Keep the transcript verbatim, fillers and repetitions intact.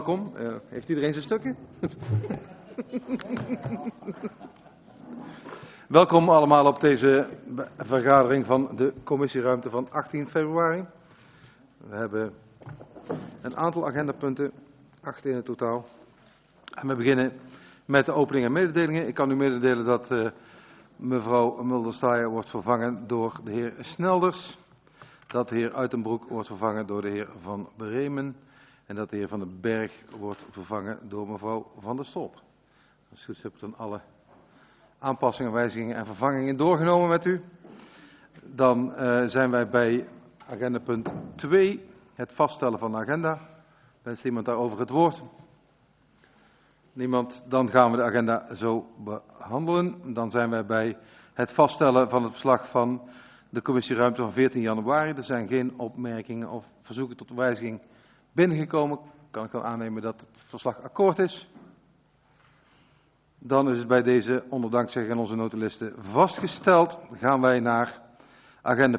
Welkom. Uh, heeft iedereen zijn stukken? Welkom allemaal op deze vergadering van de commissieruimte van achttien februari. We hebben een aantal agendapunten, acht in het totaal. En we beginnen met de opening en mededelingen. Ik kan u mededelen dat uh, mevrouw Mulder-Staaij wordt vervangen door de heer Snelders. Dat de heer Uitenbroek wordt vervangen door de heer Van Bremen. En dat de heer Van den Berg wordt vervangen door mevrouw Van der Stolp. Als het goed is heb ik dan alle aanpassingen, wijzigingen en vervangingen doorgenomen met u. Dan uh, zijn wij bij agendapunt twee, het vaststellen van de agenda. Wenst iemand daarover het woord? Niemand? Dan gaan we de agenda zo behandelen. Dan zijn wij bij het vaststellen van het verslag van de commissieruimte van veertien januari. Er zijn geen opmerkingen of verzoeken tot wijziging binnengekomen. Kan ik dan aannemen dat het verslag akkoord is. Dan is het bij deze onder dankzegging aan onze notulisten vastgesteld. Gaan wij naar agenda